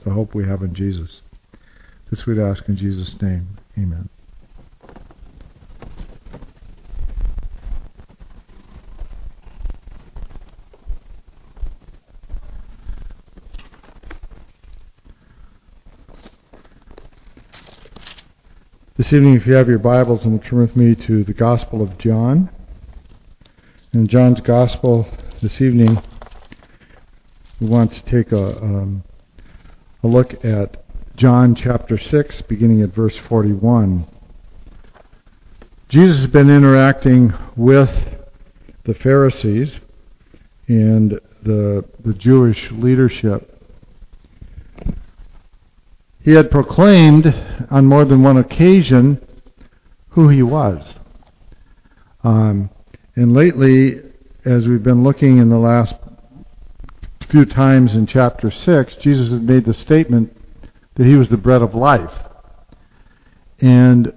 the hope we have in Jesus. This we'd ask in Jesus' name. Amen. This evening, if you have your Bibles, and turn with me to the Gospel of John. In John's Gospel this evening, we want to take a look at John chapter 6, beginning at verse 41. Jesus has been interacting with the Pharisees and the Jewish leadership. He had proclaimed on more than one occasion who he was. And lately, as we've been looking in the last few times in chapter 6, Jesus had made the statement that he was the bread of life. And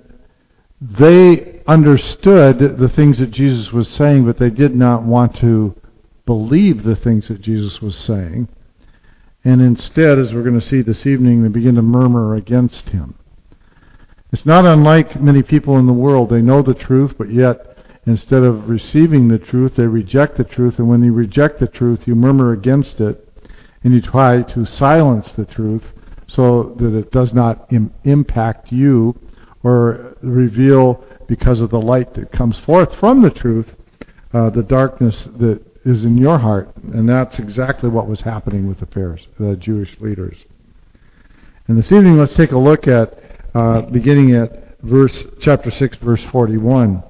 they understood the things that Jesus was saying, but they did not want to believe the things that Jesus was saying. And instead, as we're going to see this evening, they begin to murmur against him. It's not unlike many people in the world. They know the truth, but yet, instead of receiving the truth, they reject the truth. And when you reject the truth, you murmur against it, and you try to silence the truth so that it does not impact you or reveal, because of the light that comes forth from the truth, the darkness that is in your heart. And that's exactly what was happening with the Jewish leaders. And this evening, let's take a look at, beginning at chapter 6, verse 41.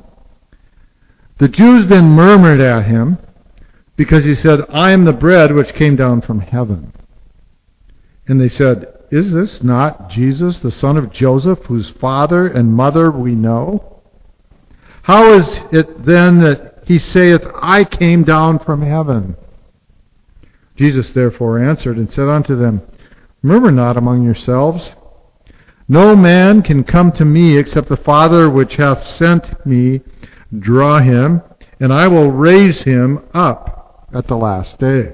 The Jews then murmured at him, because he said, I am the bread which came down from heaven. And they said, is this not Jesus, the son of Joseph, whose father and mother we know? How is it then that he saith, I came down from heaven? Jesus therefore answered and said unto them, murmur not among yourselves. No man can come to me except the Father which hath sent me draw him, and I will raise him up at the last day.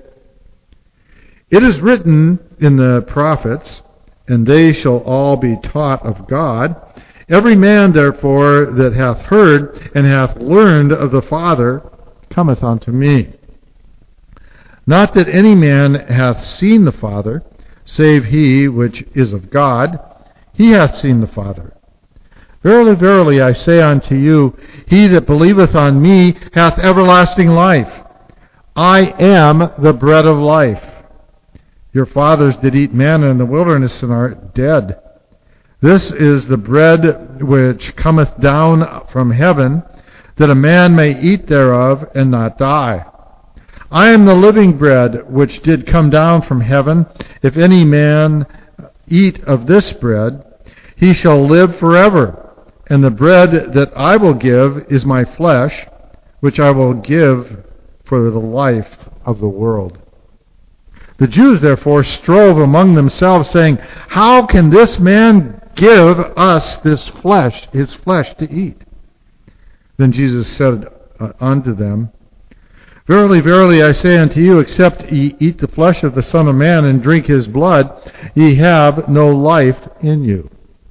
It is written in the prophets, and they shall all be taught of God. Every man, therefore, that hath heard and hath learned of the Father cometh unto me. Not that any man hath seen the Father, save he which is of God. He hath seen the Father. Verily, verily, I say unto you, he that believeth on me hath everlasting life. I am the bread of life. Your fathers did eat manna in the wilderness and are dead. This is the bread which cometh down from heaven, that a man may eat thereof and not die. I am the living bread which did come down from heaven. If any man eat of this bread, he shall live forever. And the bread that I will give is my flesh, which I will give for the life of the world. The Jews therefore strove among themselves, saying, how can this man give us his flesh to eat? Then Jesus said unto them, verily, verily, I say unto you, except ye eat the flesh of the Son of Man and drink his blood, ye have no life in you.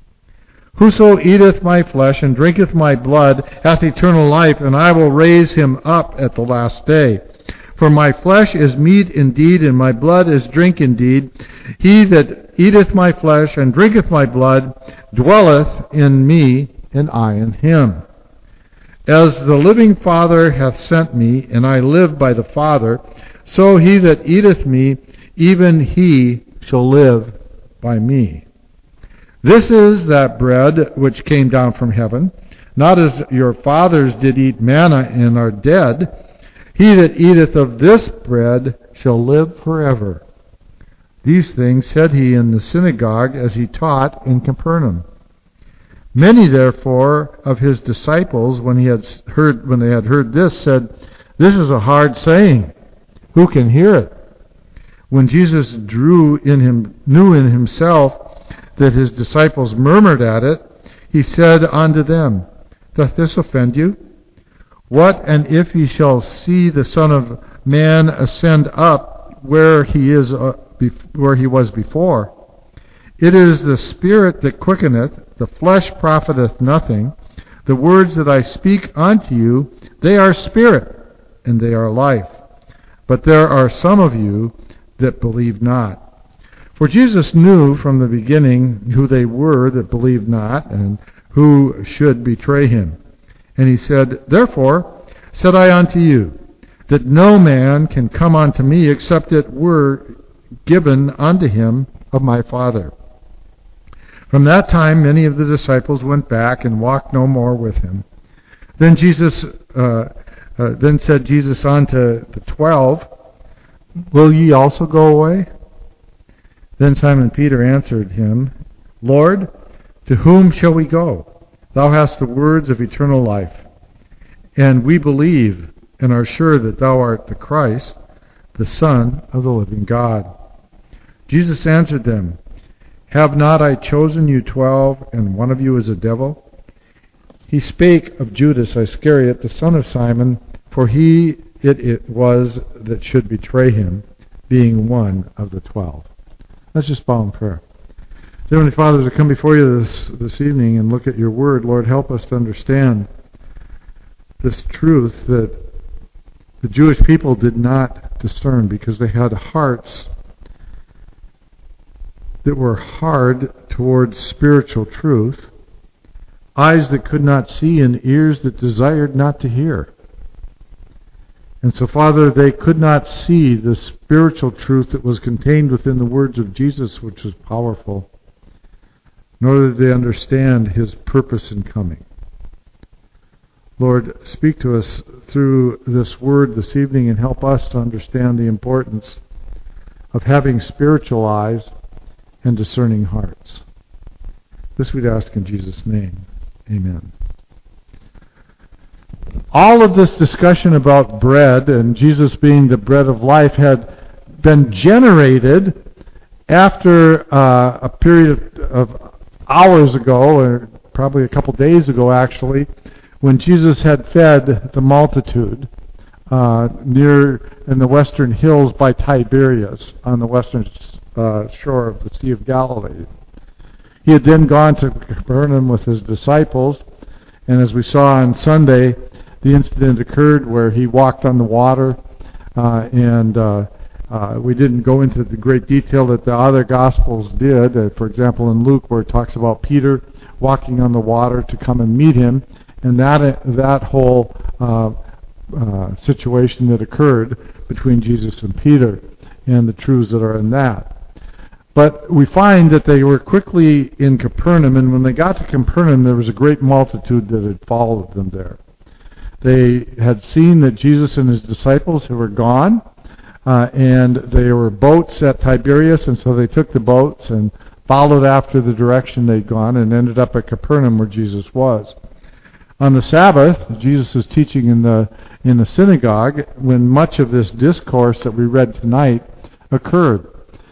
Whoso eateth my flesh and drinketh my blood hath eternal life, and I will raise him up at the last day. For my flesh is meat indeed, and my blood is drink indeed. He that eateth my flesh and drinketh my blood dwelleth in me, and I in him. As the living Father hath sent me, and I live by the Father, so he that eateth me, even he shall live by me. This is that bread which came down from heaven, not as your fathers did eat manna and are dead. He that eateth of this bread shall live forever. These things said he in the synagogue as he taught in Capernaum. Many therefore of his disciples, when they had heard this, said, this is a hard saying. Who can hear it? When Jesus knew in himself that his disciples murmured at it, he said unto them, doth this offend you? What, and if ye shall see the Son of Man ascend up where he was before? It is the Spirit that quickeneth, the flesh profiteth nothing. The words that I speak unto you, they are spirit, and they are life. But there are some of you that believe not. For Jesus knew from the beginning who they were that believed not, and who should betray him. And he said, Therefore said I unto you, that no man can come unto me except it were given unto him of my Father. From that time many of the disciples went back and walked no more with him. Then said Jesus unto the 12, Will ye also go away? Then Simon Peter answered him, Lord, to whom shall we go? Thou hast the words of eternal life. And we believe and are sure that thou art the Christ, the Son of the living God. Jesus answered them, Have not I chosen you 12, and one of you is a devil? He spake of Judas Iscariot, the son of Simon, for it was that should betray him, being one of the 12. Let's just bow in prayer. Heavenly Father, as I come before you this evening and look at your word, Lord, help us to understand this truth that the Jewish people did not discern because they had hearts that were hard towards spiritual truth, eyes that could not see and ears that desired not to hear. And so, Father, they could not see the spiritual truth that was contained within the words of Jesus, which was powerful, nor did they understand his purpose in coming. Lord, speak to us through this word this evening and help us to understand the importance of having spiritual eyes and discerning hearts. This we'd ask in Jesus' name. Amen. All of this discussion about bread and Jesus being the bread of life had been generated after a period of hours ago, or probably a couple days ago actually, when Jesus had fed the multitude near in the western hills by Tiberias on the western shore of the Sea of Galilee. He had then gone to Capernaum with his disciples, and as we saw on Sunday, the incident occurred where he walked on the water, and we didn't go into the great detail that the other Gospels did. For example, in Luke, where it talks about Peter walking on the water to come and meet him, and that whole situation that occurred between Jesus and Peter, and the truths that are in that. But we find that they were quickly in Capernaum, and when they got to Capernaum, there was a great multitude that had followed them there. They had seen that Jesus and his disciples were gone, and there were boats at Tiberias, and so they took the boats and followed after the direction they'd gone and ended up at Capernaum where Jesus was. On the Sabbath, Jesus was teaching in the synagogue when much of this discourse that we read tonight occurred.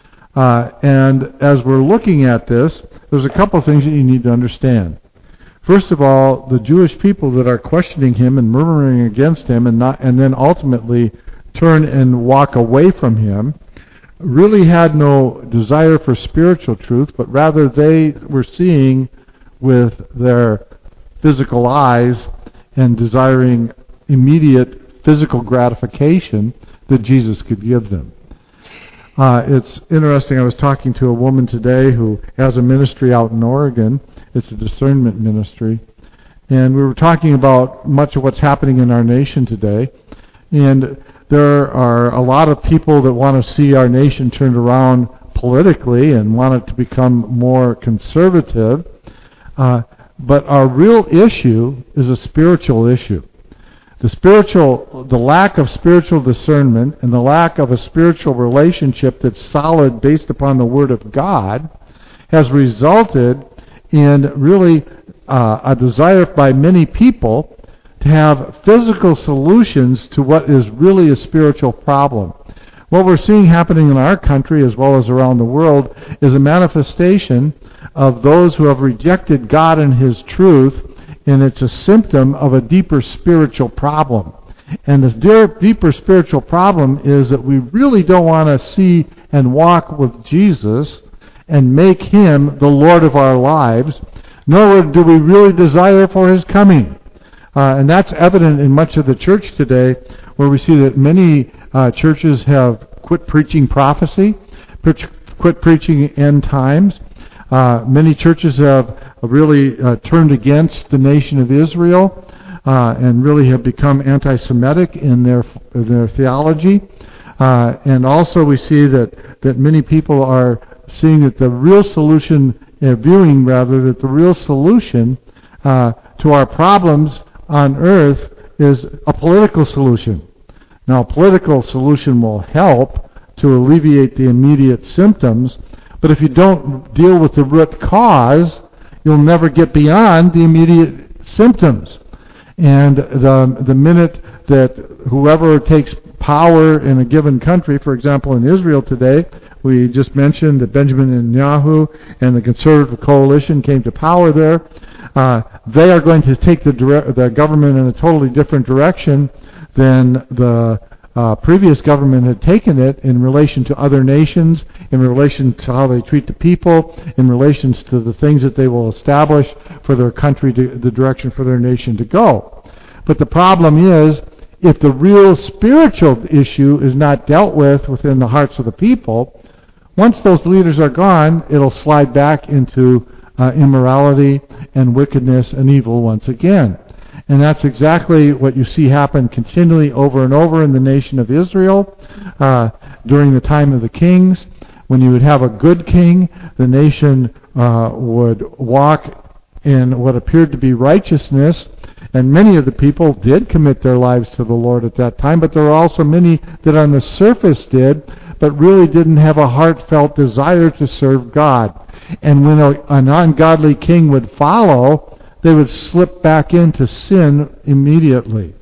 And as we're looking at this, there's a couple of things that you need to understand. First of all, the Jewish people that are questioning him and murmuring against him and then ultimately turn and walk away from him really had no desire for spiritual truth, but rather they were seeing with their physical eyes and desiring immediate physical gratification that Jesus could give them. It's interesting, I was talking to a woman today who has a ministry out in Oregon. It's a discernment ministry. And we were talking about much of what's happening in our nation today. And there are a lot of people that want to see our nation turned around politically and want it to become more conservative. But our real issue is a spiritual issue. The lack of spiritual discernment and the lack of a spiritual relationship that's solid based upon the Word of God has resulted in really a desire by many people to have physical solutions to what is really a spiritual problem. What we're seeing happening in our country as well as around the world is a manifestation of those who have rejected God and His truth, and it's a symptom of a deeper spiritual problem. And the deeper spiritual problem is that we really don't want to see and walk with Jesus, and make Him the Lord of our lives, nor do we really desire for His coming. And that's evident in much of the church today, where we see that many churches have quit preaching prophecy, quit preaching end times. Many churches have really turned against the nation of Israel and really have become anti-Semitic in their theology. And also we see that many people are seeing that the real solution, viewing rather, that the real solution to our problems on earth is a political solution. Now, a political solution will help to alleviate the immediate symptoms, but if you don't deal with the root cause, you'll never get beyond the immediate symptoms. And the minute that whoever takes power in a given country, for example in Israel today, we just mentioned that Benjamin Netanyahu and the Conservative Coalition came to power there. They are going to take the government in a totally different direction than the previous government had taken it in relation to other nations, in relation to how they treat the people, in relation to the things that they will establish for their country, the direction for their nation to go. But the problem is, if the real spiritual issue is not dealt with within the hearts of the people, once those leaders are gone, it'll slide back into immorality and wickedness and evil once again. And that's exactly what you see happen continually over and over in the nation of Israel during the time of the kings. When you would have a good king, the nation would walk in what appeared to be righteousness, and many of the people did commit their lives to the Lord at that time, but there were also many that on the surface did, but really didn't have a heartfelt desire to serve God. And when an ungodly king would follow, they would slip back into sin immediately.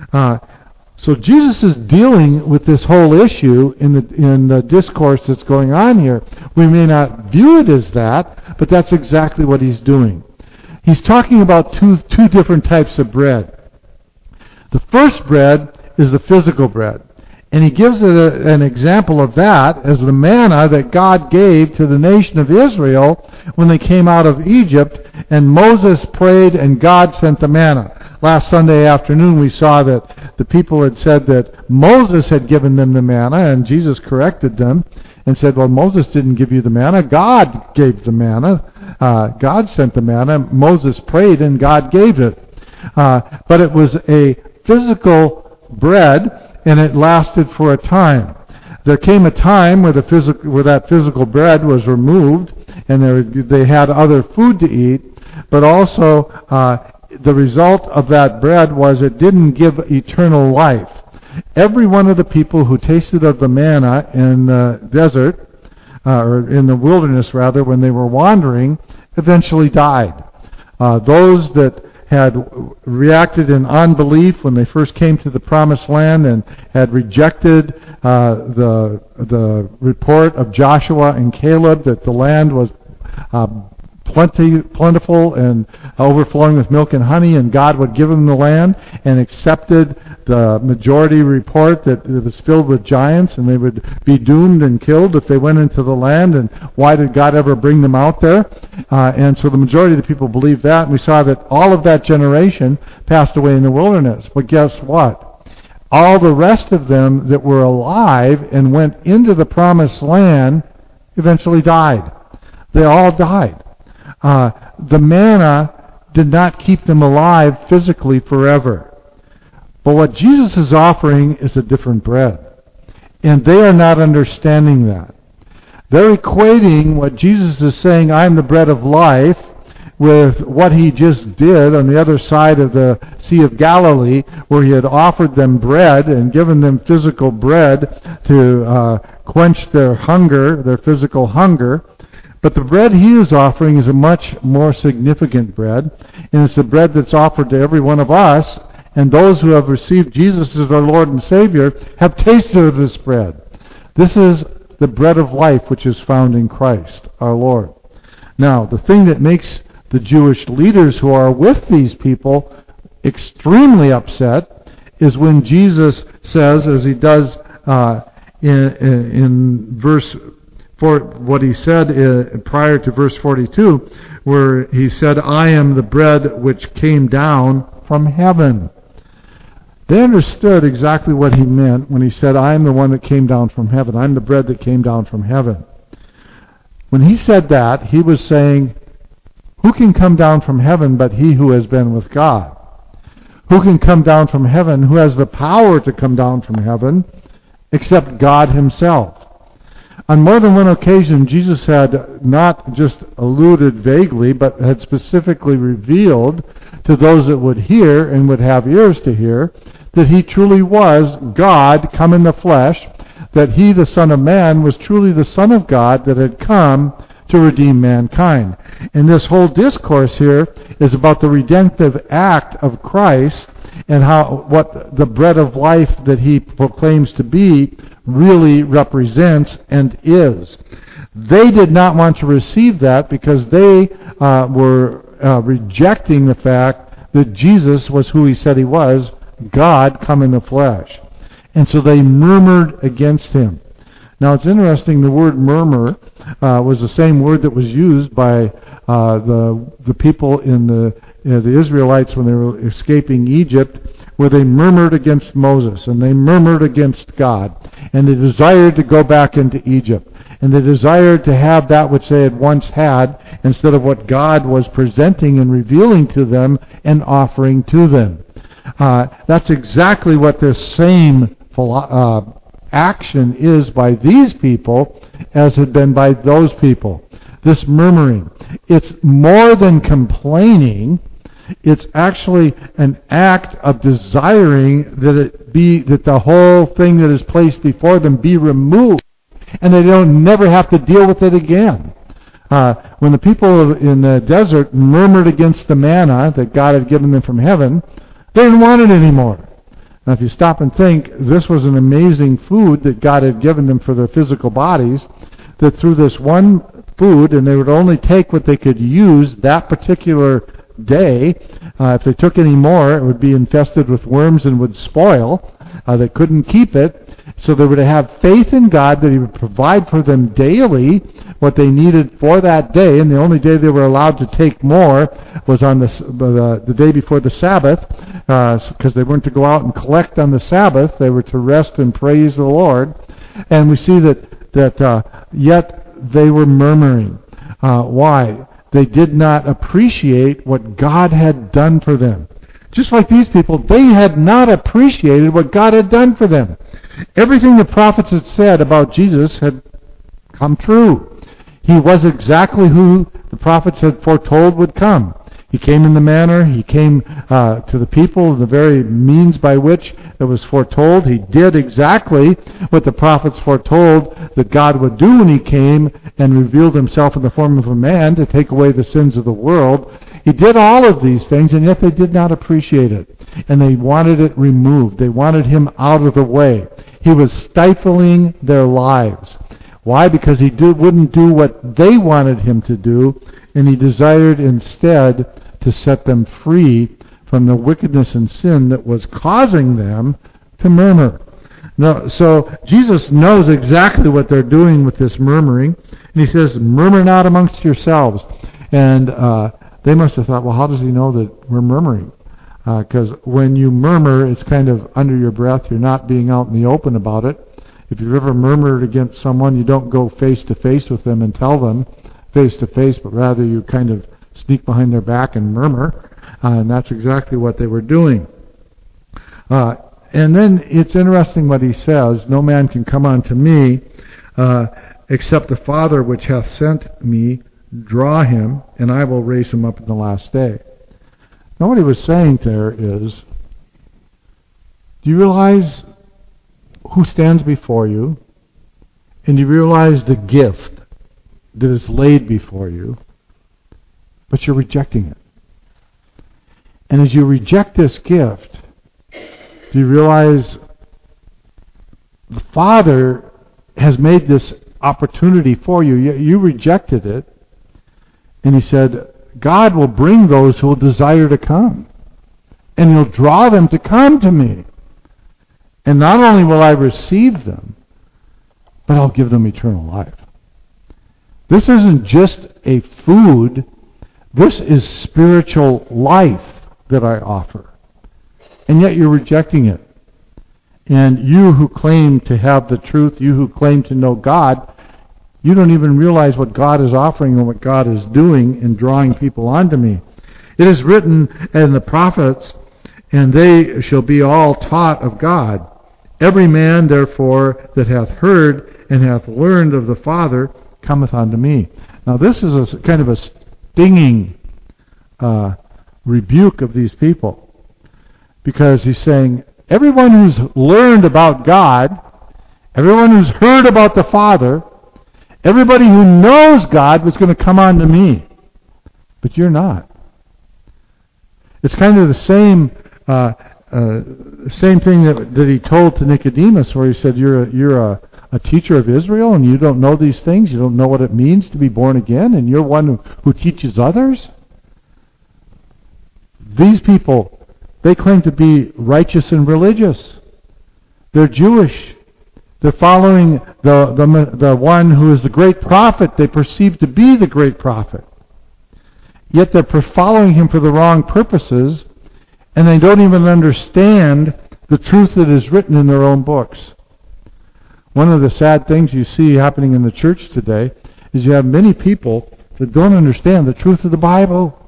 So Jesus is dealing with this whole issue in the discourse that's going on here. We may not view it as that, but that's exactly what he's doing. He's talking about two different types of bread. The first bread is the physical bread. And he gives an example of that as the manna that God gave to the nation of Israel when they came out of Egypt, and Moses prayed and God sent the manna. Last Sunday afternoon we saw that the people had said that Moses had given them the manna, and Jesus corrected them and said, well, Moses didn't give you the manna, God gave the manna. God sent the manna. Moses prayed and God gave it. But it was a physical bread, and it lasted for a time. There came a time where that physical bread was removed, and they had other food to eat, but also the result of that bread was it didn't give eternal life. Every one of the people who tasted of the manna in the desert, or in the wilderness rather, when they were wandering, eventually died. Those that had reacted in unbelief when they first came to the promised land and had rejected the report of Joshua and Caleb that the land was plentiful and overflowing with milk and honey, and God would give them the land, and accepted the majority report that it was filled with giants and they would be doomed and killed if they went into the land, and why did God ever bring them out there? And so the majority of the people believed that, and we saw that all of that generation passed away in the wilderness. But guess what? All the rest of them that were alive and went into the promised land eventually died. They all died. The manna did not keep them alive physically forever. But what Jesus is offering is a different bread. And they are not understanding that. They're equating what Jesus is saying, I am the bread of life, with what he just did on the other side of the Sea of Galilee, where he had offered them bread and given them physical bread to quench their hunger, their physical hunger. But the bread he is offering is a much more significant bread, and it's the bread that's offered to every one of us, and those who have received Jesus as our Lord and Savior have tasted of this bread. This is the bread of life which is found in Christ, our Lord. Now, the thing that makes the Jewish leaders who are with these people extremely upset is when Jesus says, as he does in verse for what he said prior to verse 42, where he said, I am the bread which came down from heaven. They understood exactly what he meant when he said, I am the one that came down from heaven. I'm the bread that came down from heaven. When he said that, he was saying, who can come down from heaven but he who has been with God? Who can come down from heaven? Who has the power to come down from heaven except God himself? On more than one occasion, Jesus had not just alluded vaguely, but had specifically revealed to those that would hear and would have ears to hear that he truly was God come in the flesh, that he, the Son of Man, was truly the Son of God that had come to redeem mankind. And this whole discourse here is about the redemptive act of Christ and how what the bread of life that he proclaims to be really represents and is. They did not want to receive that because they were rejecting the fact that Jesus was who he said he was, God come in the flesh. And so they murmured against him. Now it's interesting, the word murmur was the same word that was used by the people in the Israelites when they were escaping Egypt, where they murmured against Moses and they murmured against God, and they desired to go back into Egypt, and they desired to have that which they had once had instead of what God was presenting and revealing to them and offering to them. That's exactly what this same action is by these people as had been by those people. This murmuring. It's more than complaining. It's actually an act of desiring that the whole thing that is placed before them be removed, and they don't never have to deal with it again. When the people in the desert murmured against the manna that God had given them from heaven, they didn't want it anymore. Now, if you stop and think, this was an amazing food that God had given them for their physical bodies, that through this one food, and they would only take what they could use that particular day. If they took any more, it would be infested with worms and would spoil. They couldn't keep it. So they would have faith in God that he would provide for them daily what they needed for that day, and the only day they were allowed to take more was on the day before the Sabbath, because they weren't to go out and collect on the Sabbath. They were to rest and praise the Lord. And we see that yet they were murmuring. Why? They did not appreciate what God had done for them. Just like these people, they had not appreciated what God had done for them. Everything the prophets had said about Jesus had come true. He was exactly who the prophets had foretold would come. He came in the manner, he came to the people, the very means by which it was foretold. He did exactly what the prophets foretold that God would do when he came and revealed himself in the form of a man to take away the sins of the world. He did all of these things, and yet they did not appreciate it. And they wanted it removed. They wanted him out of the way. He was stifling their lives. Why? Because he wouldn't do what they wanted him to do, and he desired instead to set them free from the wickedness and sin that was causing them to murmur. No, so Jesus knows exactly what they're doing with this murmuring, and he says, murmur not amongst yourselves. And they must have thought, well, how does he know that we're murmuring? Because when you murmur, it's kind of under your breath. You're not being out in the open about it. If you've ever murmured against someone, you don't go face to face with them and tell them face to face, but rather you kind of sneak behind their back and murmur. And that's exactly what they were doing. And then it's interesting what he says, no man can come unto me except the Father which hath sent me draw him, and I will raise him up in the last day. Now what he was saying there is, do you realize who stands before you? And you realize the gift that is laid before you, but you're rejecting it. And as you reject this gift, do you realize the Father has made this opportunity for you? You rejected it. And he said, God will bring those who will desire to come. And he'll draw them to come to me. And not only will I receive them, but I'll give them eternal life. This isn't just a food. This is spiritual life that I offer. And yet you're rejecting it. And you who claim to have the truth, you who claim to know God, you don't even realize what God is offering and what God is doing in drawing people onto me. It is written in the prophets, and they shall be all taught of God. Every man, therefore, that hath heard and hath learned of the Father cometh unto me. Now this is a kind of a stinging rebuke of these people, because he's saying, everyone who's learned about God, everyone who's heard about the Father, everybody who knows God was going to come on to me. But you're not. It's kind of the same thing that he told to Nicodemus, where he said, you're a teacher of Israel and you don't know these things? You don't know what it means to be born again, and you're one who teaches others? These people, they claim to be righteous and religious. They're Jewish. They're following the one who is the great prophet they perceive to be the great prophet. Yet they're following him for the wrong purposes, and they don't even understand the truth that is written in their own books. One of the sad things you see happening in the church today is you have many people that don't understand the truth of the Bible.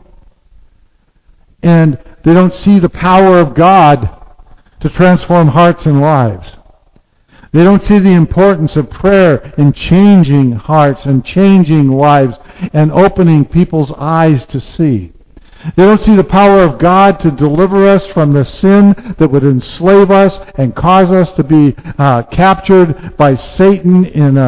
And they don't see the power of God to transform hearts and lives. They don't see the importance of prayer in changing hearts and changing lives and opening people's eyes to see. They don't see the power of God to deliver us from the sin that would enslave us and cause us to be captured by Satan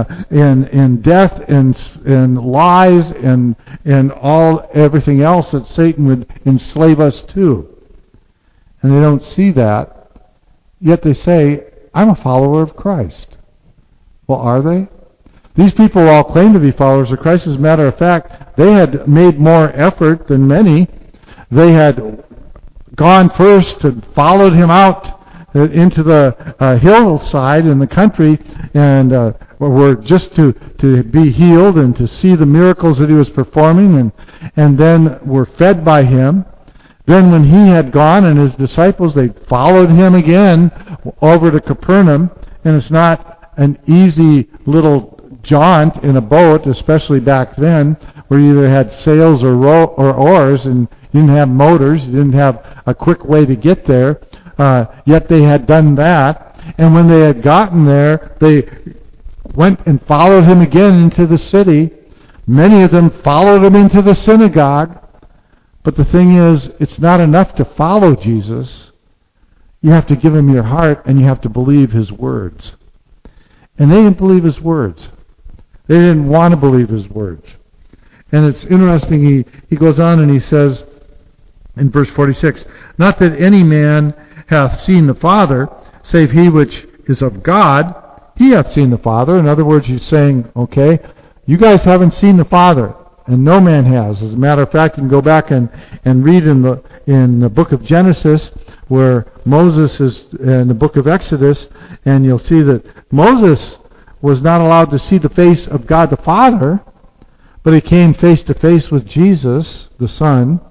in death and lies and everything else that Satan would enslave us to. And they don't see that. Yet they say, I'm a follower of Christ. Well, are they? These people all claim to be followers of Christ. As a matter of fact, they had made more effort than many. They had gone first and followed him out into the hillside in the country, and were just to be healed and to see the miracles that he was performing, and then were fed by him. Then when he had gone and his disciples, they followed him again over to Capernaum, and it's not an easy little jaunt in a boat, especially back then, where you either had sails or oars, and you didn't have motors, you didn't have a quick way to get there. Yet they had done that, and when they had gotten there, they went and followed him again into the city. Many of them followed him into the synagogue. But the thing is, it's not enough to follow Jesus. You have to give him your heart, and you have to believe his words. And they didn't believe his words. They didn't want to believe his words. And it's interesting, he goes on and he says in verse 46, not that any man hath seen the Father, save he which is of God, he hath seen the Father. In other words, he's saying, okay, you guys haven't seen the Father, and no man has. As a matter of fact, you can go back and read in the book of Genesis, where Moses is in the book of Exodus, and you'll see that Moses was not allowed to see the face of God the Father, but he came face to face with Jesus, the Son.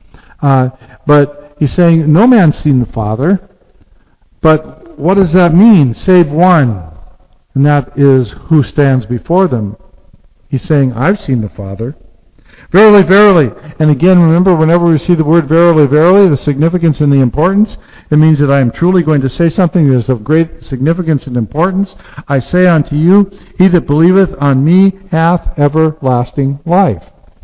But he's saying, no man's seen the Father. But what does that mean? Save one. And that is who stands before them. He's saying, I've seen the Father. Verily, verily. And again, remember, whenever we see the word verily, verily, the significance and the importance, it means that I am truly going to say something that is of great significance and importance. I say unto you, he that believeth on me hath everlasting life.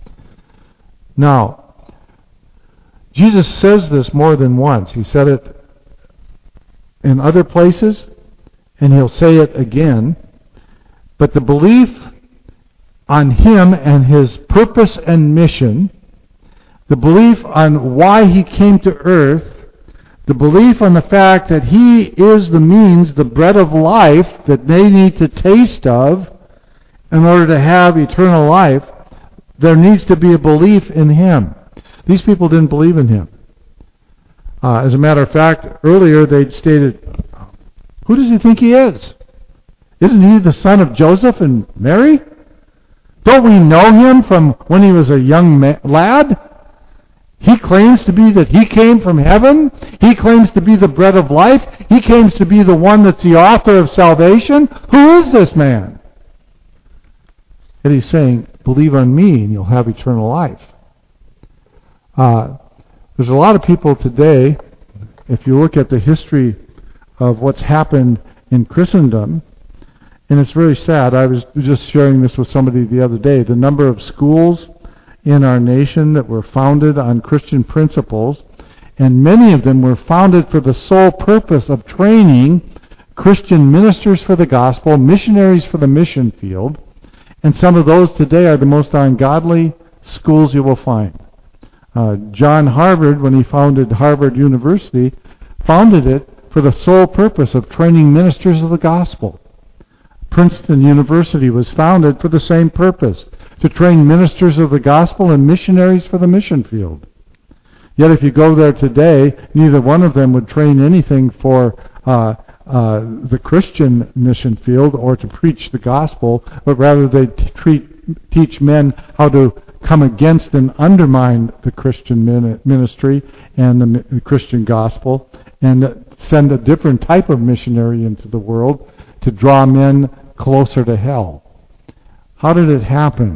Now, Jesus says this more than once. He said it in other places, and he'll say it again. But the belief on him and his purpose and mission, the belief on why he came to earth, the belief on the fact that he is the means, the bread of life that they need to taste of in order to have eternal life, there needs to be a belief in him. These people didn't believe in him. As a matter of fact, earlier they'd stated, who does he think he is? Isn't he the son of Joseph and Mary? Don't we know him from when he was a young lad? He claims to be that he came from heaven. He claims to be the bread of life. He claims to be the one that's the author of salvation. Who is this man? And he's saying, believe on me and you'll have eternal life. There's a lot of people today, if you look at the history of what's happened in Christendom, and it's very sad. I was just sharing this with somebody the other day. The number of schools in our nation that were founded on Christian principles, and many of them were founded for the sole purpose of training Christian ministers for the gospel, missionaries for the mission field, and some of those today are the most ungodly schools you will find. John Harvard, when he founded Harvard University, founded it for the sole purpose of training ministers of the gospel. Princeton University was founded for the same purpose, to train ministers of the gospel and missionaries for the mission field. Yet if you go there today, neither one of them would train anything for the Christian mission field or to preach the gospel, but rather they teach men how to come against and undermine the Christian ministry and the Christian gospel, and send a different type of missionary into the world to draw men closer to hell. How did it happen?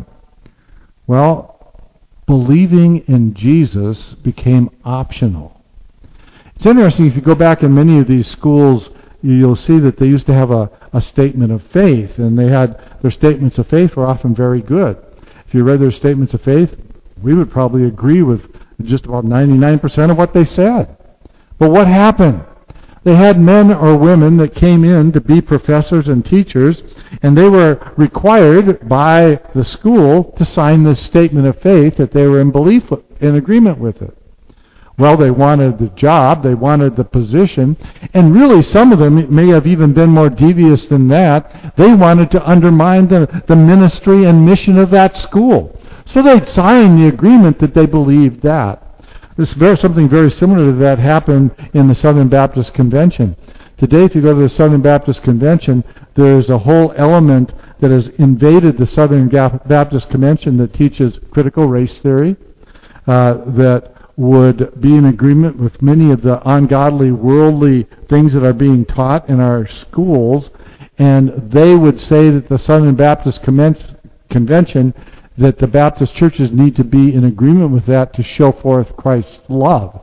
Well, believing in Jesus became optional. It's interesting, if you go back in many of these schools, you'll see that they used to have a statement of faith, and their statements of faith were often very good. If you read their statements of faith, we would probably agree with just about 99% of what they said. But what happened? They had men or women that came in to be professors and teachers, and they were required by the school to sign this statement of faith that they were in agreement with it. Well, they wanted the job, they wanted the position, and really some of them may have even been more devious than that. They wanted to undermine the ministry and mission of that school. So they'd sign the agreement that they believed that. Something very similar to that happened in the Southern Baptist Convention. Today, if you go to the Southern Baptist Convention, there's a whole element that has invaded the Southern Baptist Convention that teaches critical race theory, that would be in agreement with many of the ungodly, worldly things that are being taught in our schools, and they would say that the Southern Baptist Convention, that the Baptist churches need to be in agreement with that to show forth Christ's love.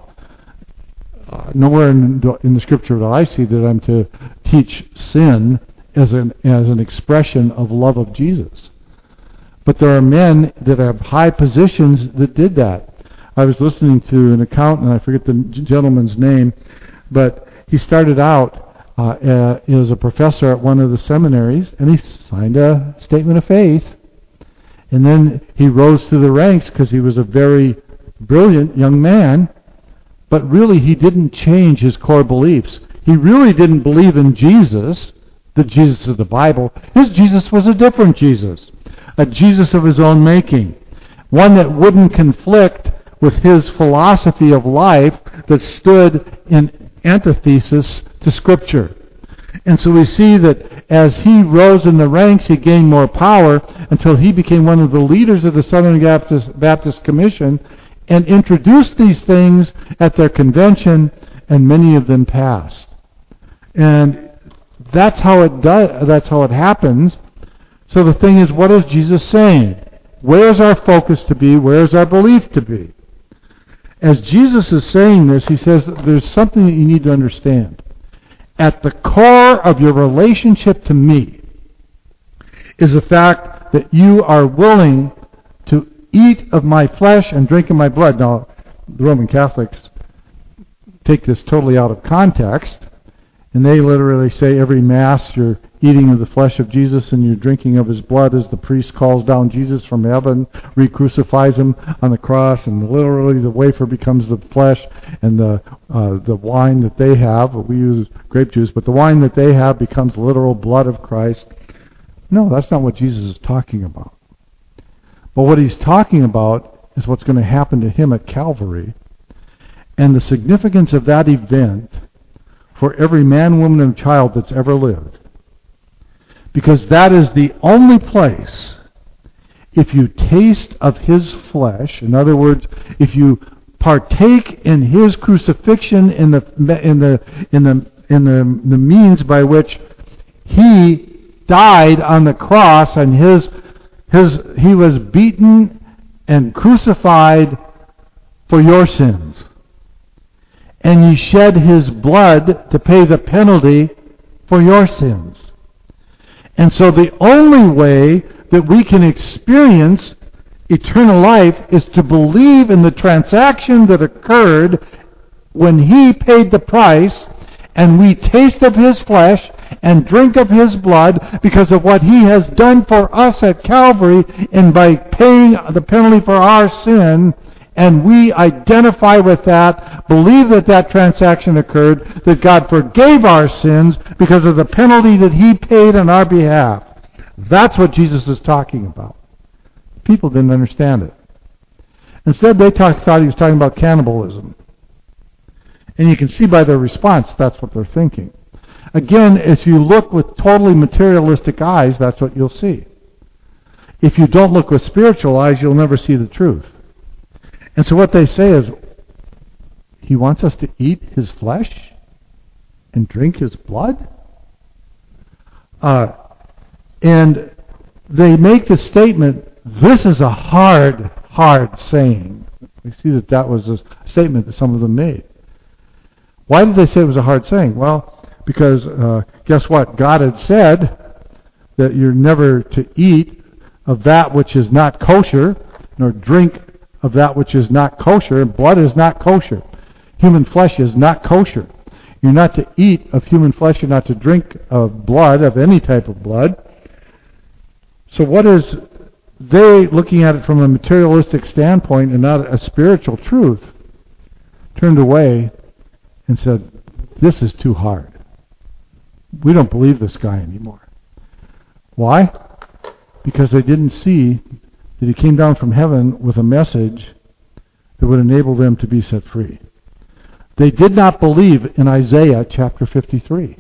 Nowhere in the Scripture that I see that I'm to teach sin as an expression of love of Jesus. But there are men that have high positions that did that. I was listening to an accountant, and I forget the gentleman's name, but he started out as a professor at one of the seminaries, and he signed a statement of faith. And then he rose through the ranks because he was a very brilliant young man, but really he didn't change his core beliefs. He really didn't believe in Jesus, the Jesus of the Bible. His Jesus was a different Jesus, a Jesus of his own making, one that wouldn't conflict with his philosophy of life that stood in antithesis to Scripture. And so we see that as he rose in the ranks, he gained more power until he became one of the leaders of the Southern Baptist Commission and introduced these things at their convention, and many of them passed. And that's how it happens. So the thing is, what is Jesus saying? Where is our focus to be? Where is our belief to be? As Jesus is saying this, he says that there's something that you need to understand. At the core of your relationship to me is the fact that you are willing to eat of my flesh and drink of my blood. Now, the Roman Catholics take this totally out of context, and they literally say every Mass you're eating of the flesh of Jesus and you're drinking of his blood as the priest calls down Jesus from heaven, re-crucifies him on the cross, and literally the wafer becomes the flesh, and the wine that they have, we use grape juice, but the wine that they have becomes literal blood of Christ. No, that's not what Jesus is talking about. But what he's talking about is what's going to happen to him at Calvary, and the significance of that event for every man, woman, and child that's ever lived. Because that is the only place if you taste of his flesh, in other words, if you partake in his crucifixion in the means by which he died on the cross, and he was beaten and crucified for your sins, and he shed his blood to pay the penalty for your sins. And so the only way that we can experience eternal life is to believe in the transaction that occurred when he paid the price, and we taste of his flesh and drink of his blood because of what he has done for us at Calvary, and by paying the penalty for our sin, and we identify with that, believe that that transaction occurred, that God forgave our sins because of the penalty that he paid on our behalf. That's what Jesus is talking about. People didn't understand it. Instead, they thought he was talking about cannibalism. And you can see by their response, that's what they're thinking. Again, if you look with totally materialistic eyes, that's what you'll see. If you don't look with spiritual eyes, you'll never see the truth. And so what they say is, he wants us to eat his flesh and drink his blood? And they make the statement, this is a hard saying. We see that was a statement that some of them made. Why did they say it was a hard saying? Well, because guess what? God had said that you're never to eat of that which is not kosher, nor drink of that which is not kosher, and blood is not kosher. Human flesh is not kosher. You're not to eat of human flesh, you're not to drink of blood, of any type of blood. So what is they, looking at it from a materialistic standpoint and not a spiritual truth, turned away and said, this is too hard. We don't believe this guy anymore. Why? Because they didn't see that he came down from heaven with a message that would enable them to be set free. They did not believe in Isaiah chapter 53.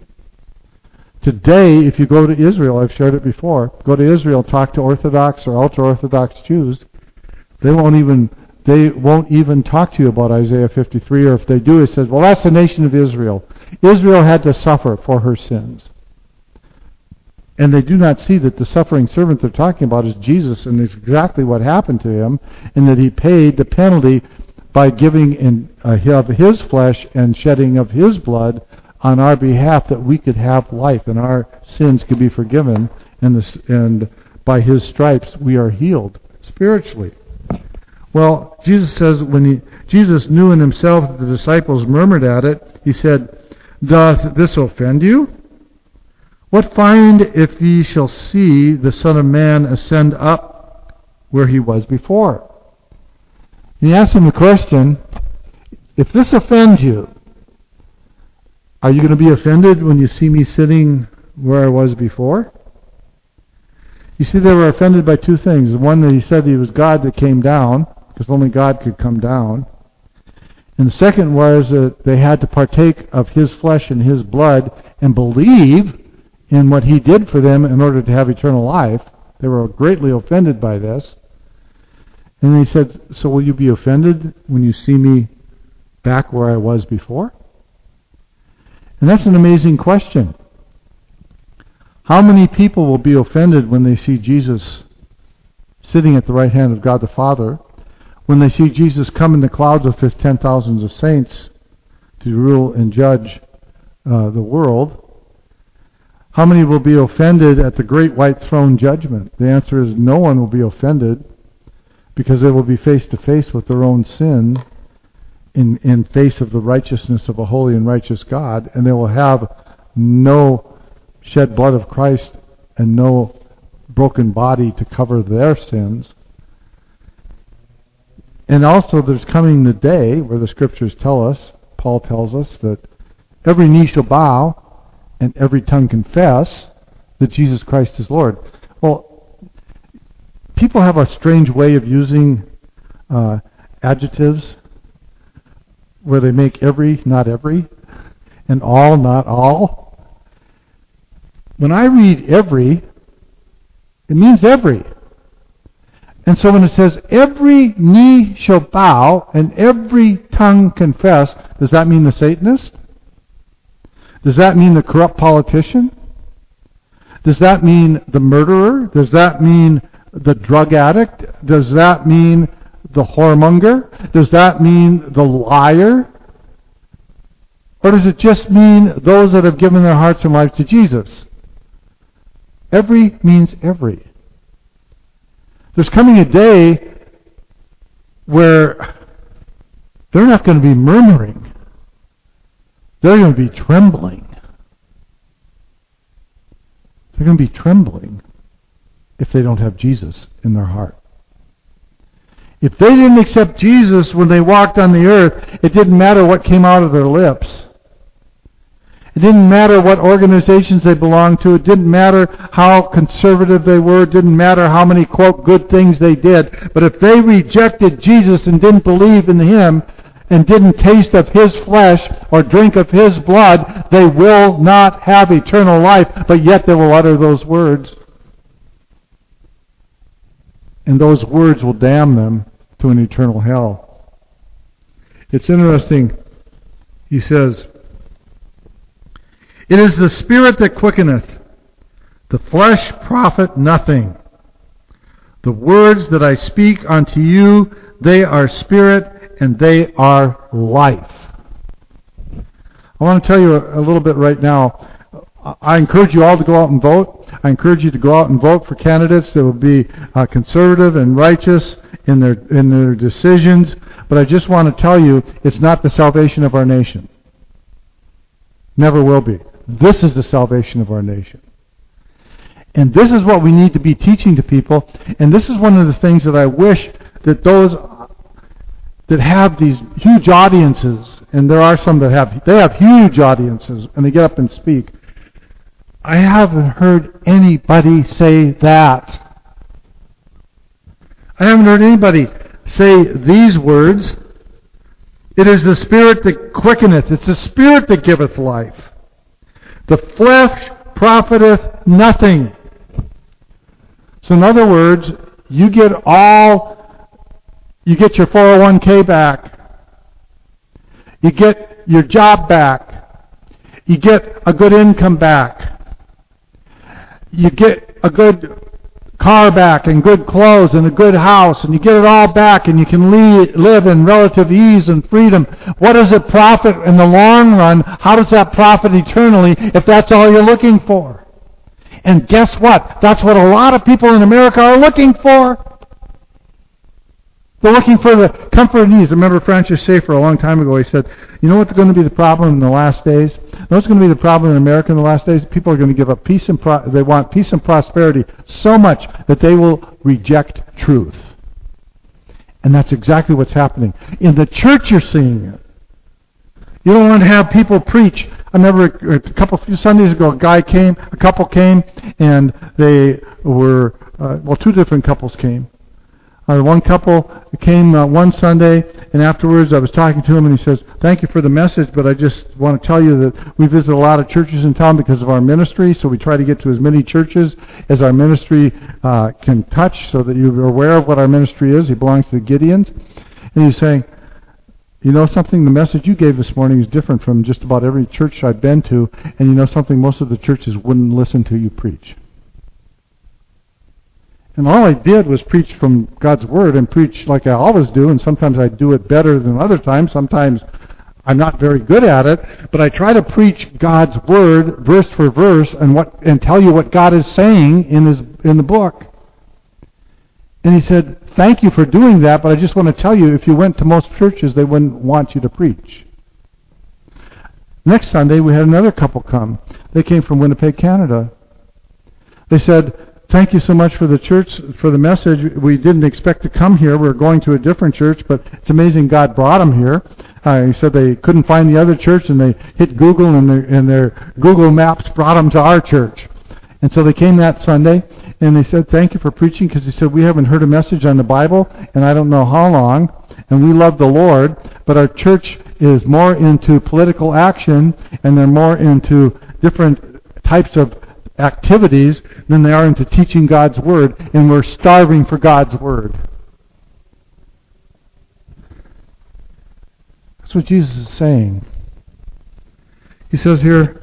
Today, if you go to Israel, I've shared it before, go to Israel, talk to Orthodox or ultra-Orthodox Jews, they won't even talk to you about Isaiah 53, or if they do, it says, well, that's the nation of Israel. Israel had to suffer for her sins. And they do not see that the suffering servant they're talking about is Jesus, and it's exactly what happened to him, and that he paid the penalty by giving of his flesh and shedding of his blood on our behalf, that we could have life and our sins could be forgiven, and by his stripes we are healed spiritually. Well, Jesus says, Jesus knew in himself that the disciples murmured at it, he said, doth this offend you? What find if ye shall see the Son of Man ascend up where he was before? And he asked him the question, if this offends you, are you going to be offended when you see me sitting where I was before? You see, they were offended by two things. The one, that he said he was God that came down, because only God could come down. And the second was that they had to partake of his flesh and his blood and believe in what he did for them in order to have eternal life. They were greatly offended by this. And he said, so will you be offended when you see me back where I was before? And that's an amazing question. How many people will be offended when they see Jesus sitting at the right hand of God the Father, when they see Jesus come in the clouds with his 10,000s of saints to rule and judge the world? How many will be offended at the great white throne judgment? The answer is no one will be offended, because they will be face to face with their own sin in face of the righteousness of a holy and righteous God, and they will have no shed blood of Christ and no broken body to cover their sins. And also there's coming the day where the scriptures tell us, Paul tells us, that every knee shall bow and every tongue confess that Jesus Christ is Lord. Well, people have a strange way of using adjectives where they make every, not every, and all, not all. When I read every, it means every. And so when it says every knee shall bow and every tongue confess, does that mean the Satanist? Does that mean the corrupt politician? Does that mean the murderer? Does that mean the drug addict? Does that mean the whoremonger? Does that mean the liar? Or does it just mean those that have given their hearts and lives to Jesus? Every means every. There's coming a day where they're not going to be murmuring. They're going to be trembling. They're going to be trembling if they don't have Jesus in their heart. If they didn't accept Jesus when they walked on the earth, it didn't matter what came out of their lips. It didn't matter what organizations they belonged to. It didn't matter how conservative they were. It didn't matter how many, quote, good things they did. But if they rejected Jesus and didn't believe in Him and didn't taste of His flesh or drink of His blood, they will not have eternal life, but yet they will utter those words. And those words will damn them to an eternal hell. It's interesting. He says, "It is the Spirit that quickeneth, the flesh profit nothing. The words that I speak unto you, they are spirit and they are life." I want to tell you a little bit right now. I encourage you all to go out and vote. I encourage you to go out and vote for candidates that will be conservative and righteous in their decisions. But I just want to tell you, it's not the salvation of our nation. Never will be. This is the salvation of our nation. And this is what we need to be teaching to people. And this is one of the things that I wish that those that have these huge audiences, and there are some that have huge audiences, and they get up and speak. I haven't heard anybody say that. I haven't heard anybody say these words. It is the Spirit that quickeneth. It's the Spirit that giveth life. The flesh profiteth nothing. So in other words, you get your 401k back. You get your job back. You get a good income back. You get a good car back and good clothes and a good house, and you get it all back, and you can live in relative ease and freedom. What does it profit in the long run? How does that profit eternally if that's all you're looking for? And guess what? That's what a lot of people in America are looking for. They're looking for the comfort and ease. I remember Francis Schaeffer a long time ago, he said, you know what's going to be the problem in the last days? You know what's going to be the problem in America in the last days? People are going to give up peace and they want peace and prosperity so much that they will reject truth. And that's exactly what's happening. In the church you're seeing it. You don't want to have people preach. I remember a few Sundays ago, a couple came, and they were, two different couples came. One couple came one Sunday, and afterwards I was talking to him, and he says, "Thank you for the message, but I just want to tell you that we visit a lot of churches in town because of our ministry, so we try to get to as many churches as our ministry can touch so that you're aware of what our ministry is." He belongs to the Gideons. And he's saying, "You know something? The message you gave this morning is different from just about every church I've been to, and you know something? Most of the churches wouldn't listen to you preach." And all I did was preach from God's Word and preach like I always do, and sometimes I do it better than other times. Sometimes I'm not very good at it, but I try to preach God's Word verse for verse and tell you what God is saying in the book. And he said, "Thank you for doing that, but I just want to tell you, if you went to most churches, they wouldn't want you to preach." Next Sunday, we had another couple come. They came from Winnipeg, Canada. They said, "Thank you so much for the church, for the message. We didn't expect to come here. We were going to a different church, but it's amazing God brought them here." He said they couldn't find the other church, and they hit Google, and their Google Maps brought them to our church. And so they came that Sunday, and they said, "Thank you for preaching," because he said, "We haven't heard a message on the Bible, and I don't know how long, and we love the Lord, but our church is more into political action, and they're more into different types of activities than they are into teaching God's Word, and we're starving for God's Word. That's what Jesus is saying. He says here,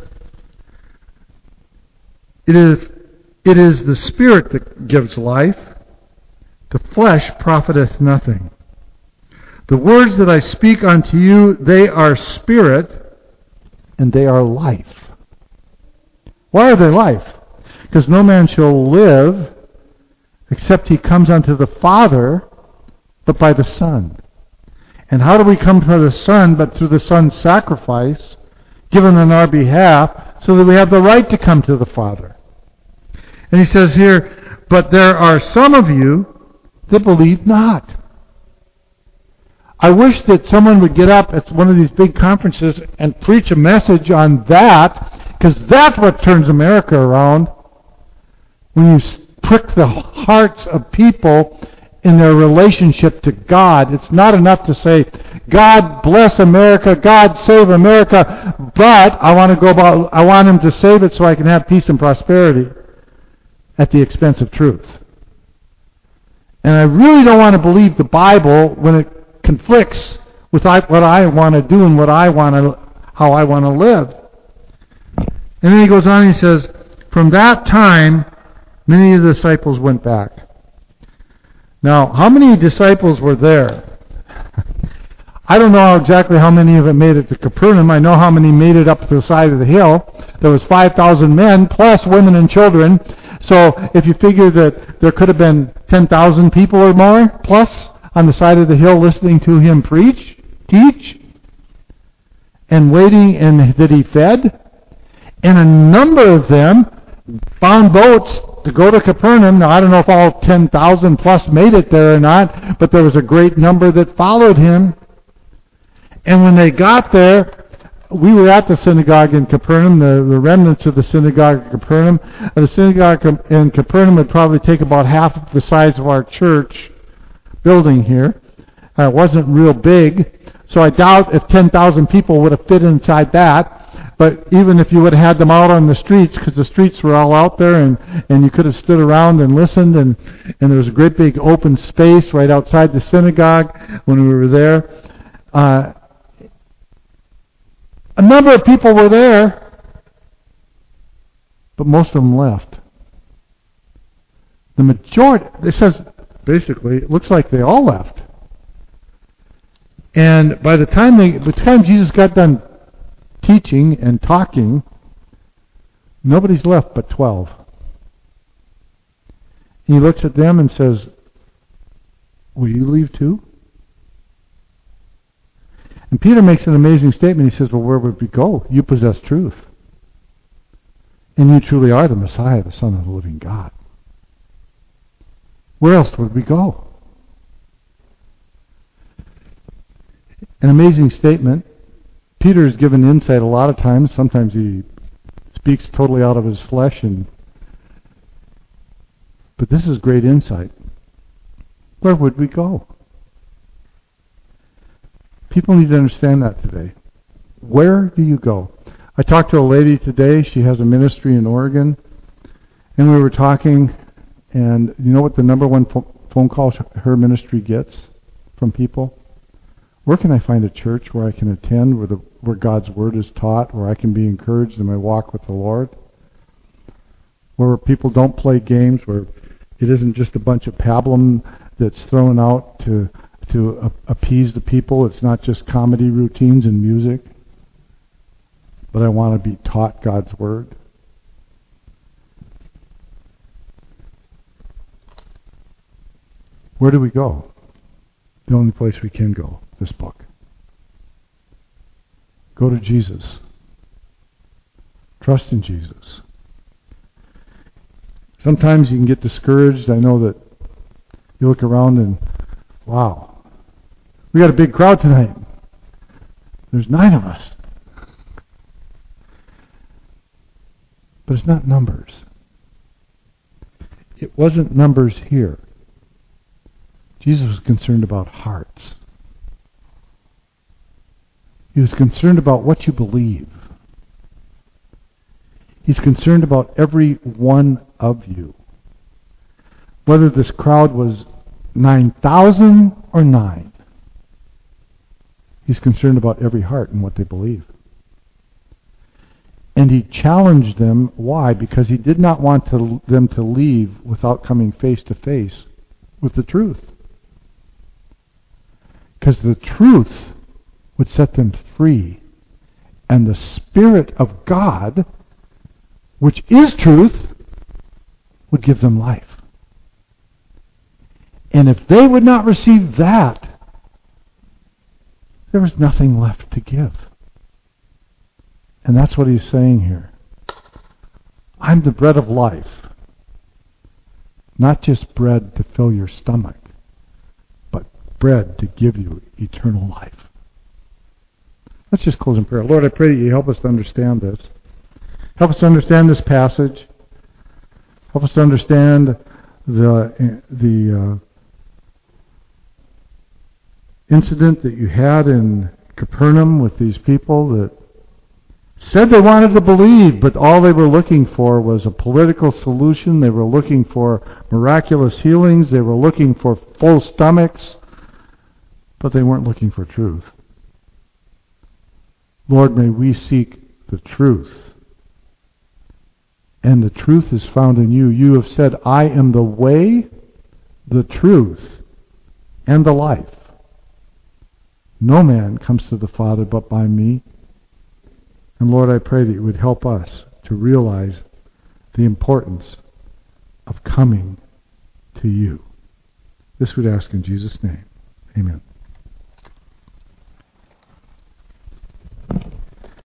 it is the Spirit that gives life, the flesh profiteth nothing. The words that I speak unto you, they are spirit, and they are life. Why are they life? Because no man shall live except he comes unto the Father, but by the Son. And how do we come to the Son but through the Son's sacrifice, given on our behalf, so that we have the right to come to the Father? And he says here, but there are some of you that believe not. I wish that someone would get up at one of these big conferences and preach a message on that, because that's what turns America around. When you prick the hearts of people in their relationship to God. It's not enough to say, God bless America, God save America, but I want him to save it so I can have peace and prosperity at the expense of truth. And I really don't want to believe the Bible when it conflicts with what I want to do and how I want to live. And then he goes on, he says, from that time, many of the disciples went back. Now, how many disciples were there? I don't know exactly how many of them made it to Capernaum. I know how many made it up to the side of the hill. There was 5,000 men, plus women and children. So if you figure that there could have been 10,000 people or more, plus, on the side of the hill listening to him teach, and waiting, and that he fed. And a number of them found boats to go to Capernaum. Now, I don't know if all 10,000 plus made it there or not, but there was a great number that followed him. And when they got there, we were at the synagogue in Capernaum, the remnants of the synagogue in Capernaum. The synagogue in Capernaum would probably take about half the size of our church building here. It wasn't real big, so I doubt if 10,000 people would have fit inside that. But even if you would have had them out on the streets, because the streets were all out there, and you could have stood around and listened, and there was a great big open space right outside the synagogue when we were there. A number of people were there, but most of them left. The majority, it says, basically, it looks like they all left. And by the time Jesus got done teaching and talking, nobody's left but 12. He looks at them and says, will you leave too? And Peter makes an amazing statement. He says, well, where would we go? You possess truth. And you truly are the Messiah, the Son of the living God. Where else would we go? An amazing statement. Peter is given insight a lot of times. Sometimes he speaks totally out of his flesh, but this is great insight. Where would we go? People need to understand that today. Where do you go? I talked to a lady today. She has a ministry in Oregon, and we were talking, and you know what the number one phone call her ministry gets from people? Where can I find a church where I can attend, where God's Word is taught, where I can be encouraged in my walk with the Lord? Where people don't play games, where it isn't just a bunch of pablum that's thrown out to appease the people. It's not just comedy routines and music, but I want to be taught God's Word. Where do we go? The only place we can go, this book. Go to Jesus. Trust in Jesus. Sometimes you can get discouraged. I know that you look around and, wow, we got a big crowd tonight. There's 9 of us. But it's not numbers. It wasn't numbers here. Jesus was concerned about hearts. He was concerned about what you believe. He's concerned about every one of you. Whether this crowd was 9,000 or 9. He's concerned about every heart and what they believe. And he challenged them. Why? Because he did not want them to leave without coming face to face with the truth. Because the truth would set them free. And the Spirit of God, which is truth, would give them life. And if they would not receive that, there was nothing left to give. And that's what he's saying here. I'm the bread of life. Not just bread to fill your stomach, but bread to give you eternal life. Let's just close in prayer. Lord, I pray that you help us to understand this. Help us to understand this passage. Help us to understand the incident that you had in Capernaum with these people that said they wanted to believe, but all they were looking for was a political solution. They were looking for miraculous healings. They were looking for full stomachs, but they weren't looking for truth. Lord, may we seek the truth. And the truth is found in you. You have said, I am the way, the truth, and the life. No man comes to the Father but by me. And Lord, I pray that you would help us to realize the importance of coming to you. This we'd ask in Jesus' name. Amen.